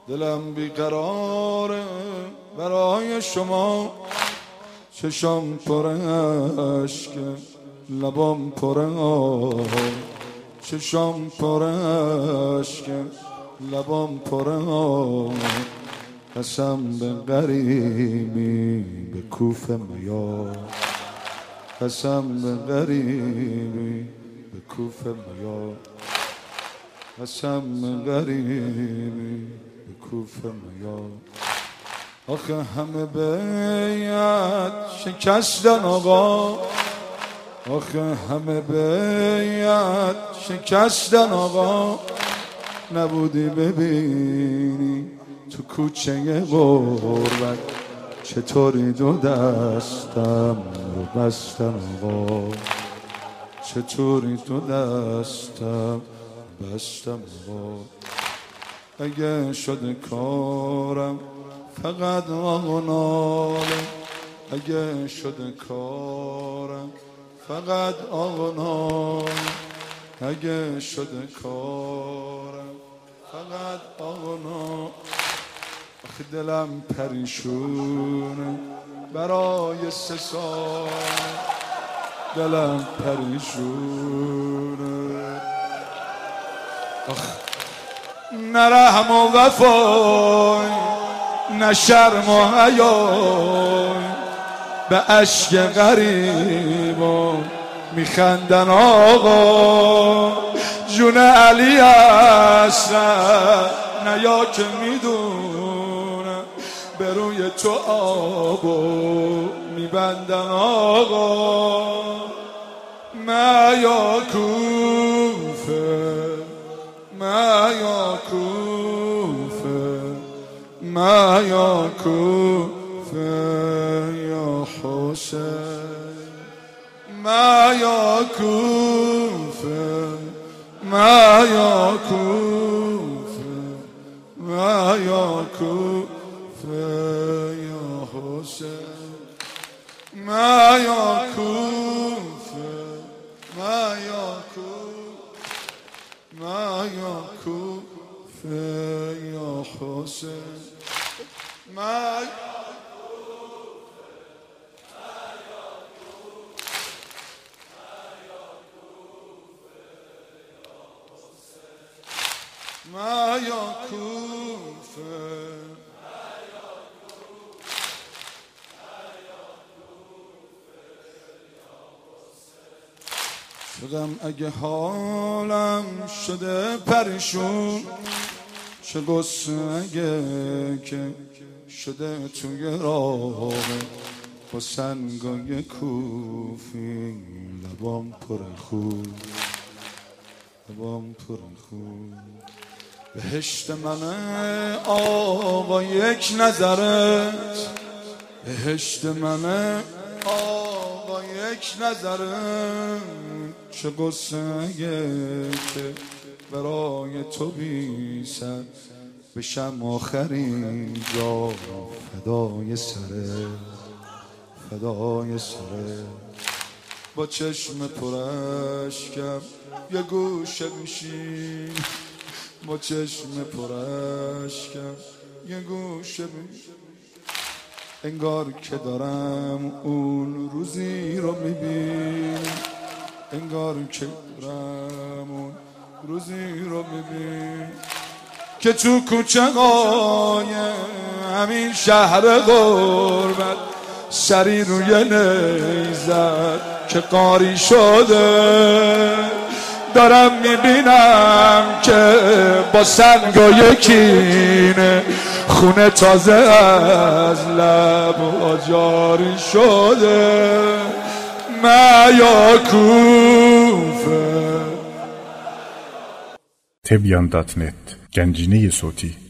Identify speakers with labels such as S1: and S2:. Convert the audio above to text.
S1: دلم بیقراره برای شما، چشام پر اشکه لبام پر آه، چشام پر اشکه لبام پر آه. قسم به غریبی به کوف میار، قسم به غریبی به کوف میار، قسم به غریبی به کوف میار. آخه همه بیعت شکستن آقا، آخه همه بیعت شکستن آقا. نبودی ببینی تو کوچه غربت چطوری دو دستم رو بستن آقا، چطوری دو دستم بستم آقا. اگه شده کارم فقط آغناله، اگه شده کارم فقط آغناله، اگه شده کارم فقط آغناله. آخه دلم پریشونه برای 3 سال، دلم پریشونه. نه رحم و وفای، نه شرم و حیای، به اشک غریبان میخندن آقا. جون علی هستن نه یا که میدونم به روی تو آبو میبندن آقا. ما یا کوفه، ما یا کوفه، ما یا کوفه یا حسین، ما یا کوفه، ما یا کوفه، ما یا کوفه یا حسین، ما یا کوفه، ما یا کوفه، ما یا کوفه یا حسین، ما ما یا کوفه. شدم اگه حالم شده پریشون، چه قصه اگه که شده توی راه با سنگای کوفی. لبام پر خون، لبام پر خون. بهشت منه آقا یک نظرت، بهشت منه آقا یک نظرت. چه قصه اگه که برای تو بی سر بشم آخرین جا فدای سره، فدای سره. با چشم پرشکم یه گوشه میشین، با چشم پرشکم یه گوشه میشین. انگار که دارم اون روزی رو میبین، انگار که دارم اون روزی رو میبین که تو کوچه های همین شهر غربت سری روی نیزد که قاری شده. دارم میبینم که با سنگ و یکینه خونه تازه از لب جاری شده. ما یا کوفه.
S2: Tebyan.net Gencine Soti